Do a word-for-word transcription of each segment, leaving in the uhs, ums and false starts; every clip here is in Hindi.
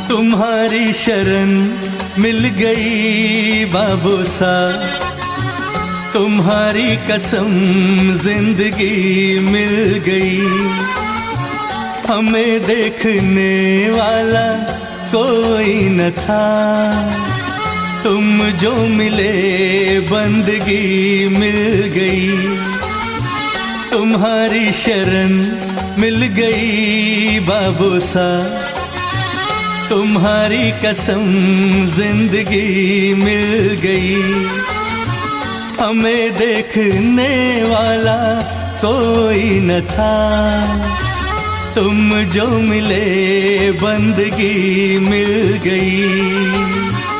तुम्हारी शरण मिल गई बाबू सा, तुम्हारी कसम जिंदगी मिल गई। हमें देखने वाला कोई न था, तुम जो मिले बंदगी मिल गई। तुम्हारी शरण मिल गई बाबू सा, तुम्हारी कसम जिंदगी मिल गई। हमें देखने वाला कोई न था, तुम जो मिले बंदगी मिल गई।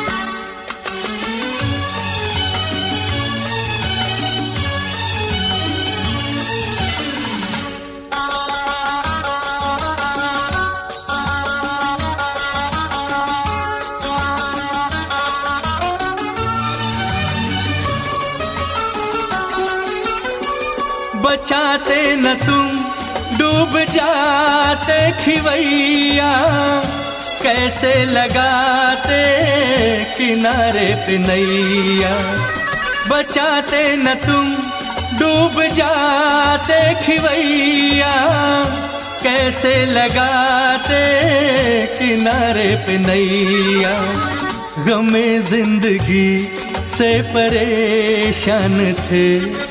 बचाते न तुम डूब जाते खिवैया, कैसे लगाते किनारे पे नैया। बचाते न तुम डूब जाते खिवैया, कैसे लगाते किनारे पे नैया। गमे जिंदगी से परेशान थे,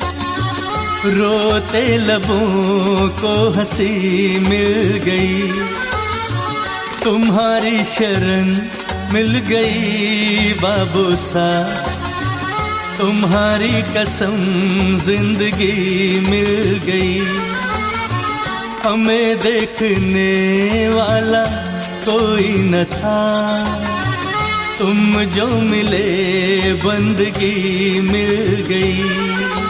रोते लबों को हंसी मिल गई। तुम्हारी शरण मिल गई बाबू सा, तुम्हारी कसम जिंदगी मिल गई। हमें देखने वाला कोई न था, तुम जो मिले बंदगी मिल गई।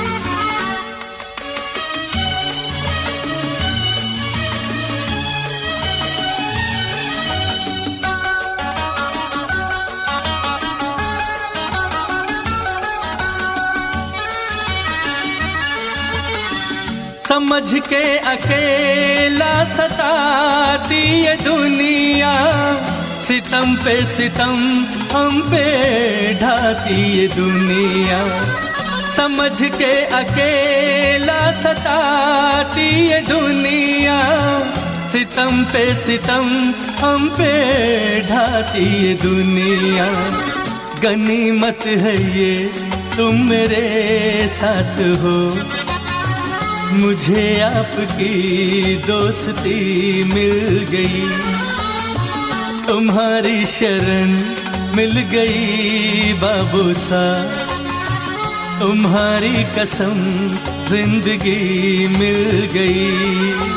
समझ के अकेला सताती ये दुनिया, सितम पे सितम हम पे ढाती ये दुनिया। समझ के अकेला सताती ये दुनिया, सितम पे सितम हम पे ढाती ये दुनिया। गनीमत है ये तुम मेरे साथ हो, मुझे आपकी दोस्ती मिल गई। तुम्हारी शरण मिल गई बाबू सा, तुम्हारी कसम जिंदगी मिल गई।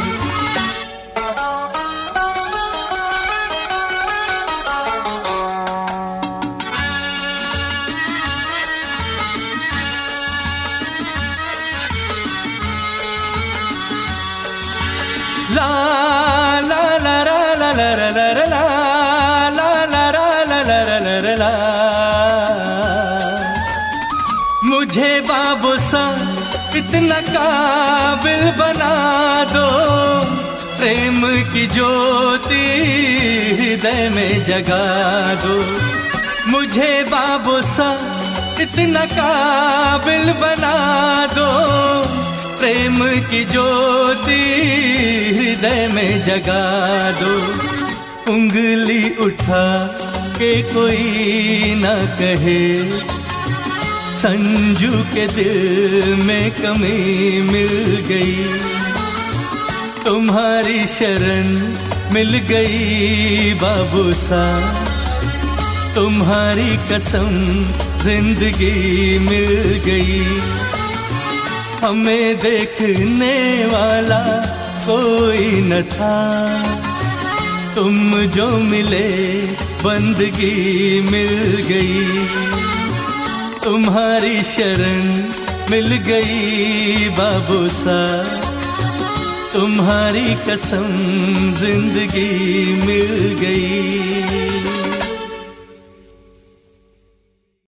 ला ला ला ला ला ला ला ला ला ला ला ला ला ला। मुझे बाबू सा इतना काबिल बना दो, प्रेम की ज्योति हृदय में जगा दो। मुझे बाबू सा इतना काबिल बना दो, प्रेम की ज्योति हृदय में जगा दो। उंगली उठा के कोई न कहे, संजू के दिल में कमी मिल गई। तुम्हारी शरण मिल गई बाबू सा, तुम्हारी कसम जिंदगी मिल गई। हमें देखने वाला कोई न था, तुम जो मिले बंदगी मिल गई। तुम्हारी शरण मिल गई बाबू सा, तुम्हारी कसम जिंदगी मिल गई।